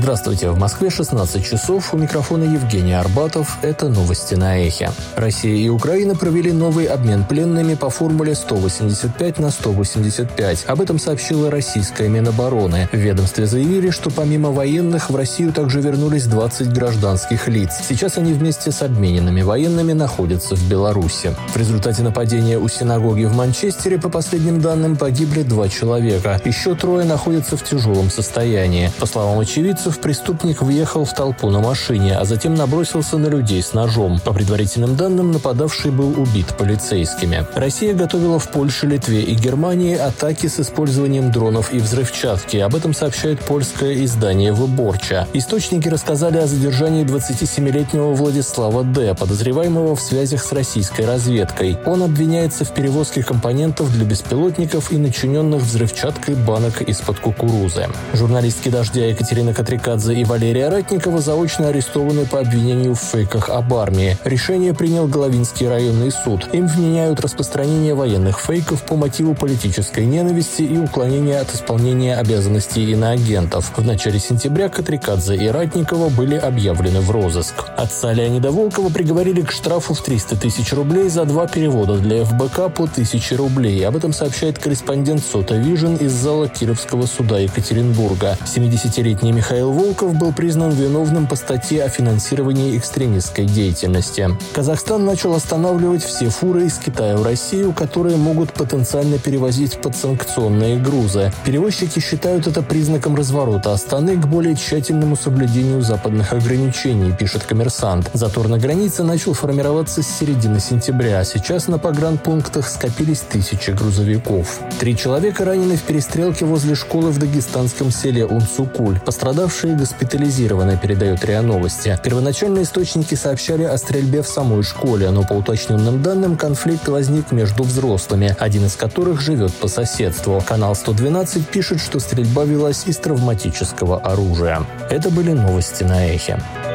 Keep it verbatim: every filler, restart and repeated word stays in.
Здравствуйте, в Москве шестнадцать часов, у микрофона Евгений Арбатов, это новости на Эхе. Россия и Украина провели новый обмен пленными по формуле сто восемьдесят пять на сто восемьдесят пять. Об этом сообщила российская Минобороны. В ведомстве заявили, что помимо военных в Россию также вернулись двадцать гражданских лиц. Сейчас они вместе с обмененными военными находятся в Беларуси. В результате нападения у синагоги в Манчестере, по последним данным, погибли два человека. Еще трое находятся в тяжелом состоянии. По словам очевидцев, преступник въехал в толпу на машине, а затем набросился на людей с ножом. По предварительным данным, нападавший был убит полицейскими. Россия готовила в Польше, Литве и Германии атаки с использованием дронов и взрывчатки. Об этом сообщает польское издание «Выборча». Источники рассказали о задержании двадцатисемилетнего Владислава Д., подозреваемого в связях с российской разведкой. Он обвиняется в перевозке компонентов для беспилотников и начиненных взрывчаткой банок из-под кукурузы. Журналистки «Дождя» Екатерина Катрикадзе и Валерия Ратникова заочно арестованы по обвинению в фейках об армии. Решение принял Головинский районный суд. Им вменяют распространение военных фейков по мотиву политической ненависти и уклонения от исполнения обязанностей иноагентов. В начале сентября Катрикадзе и Ратникова были объявлены в розыск. Отца Леонида Волкова приговорили к штрафу в триста тысяч рублей за два перевода для эф бэ ка по тысяче рублей. Об этом сообщает корреспондент Сота Вижн из зала Кировского суда Екатеринбурга. семидесятилетний Михаил Волков был признан виновным по статье о финансировании экстремистской деятельности. Казахстан начал останавливать все фуры из Китая в Россию, которые могут потенциально перевозить подсанкционные грузы. Перевозчики считают это признаком разворота Астаны к более тщательному соблюдению западных ограничений, пишет «Коммерсант». Затор на границе начал формироваться с середины сентября. Сейчас на погранпунктах скопились тысячи грузовиков. Три человека ранены в перестрелке возле школы в дагестанском селе Унцукуль. Пострадавшие госпитализированы, передает РИА Новости. Первоначально источники сообщали о стрельбе в самой школе, но по уточненным данным конфликт возник между взрослыми, один из которых живет по соседству. Канал сто двенадцать пишет, что стрельба велась из травматического оружия. Это были новости на Эхе.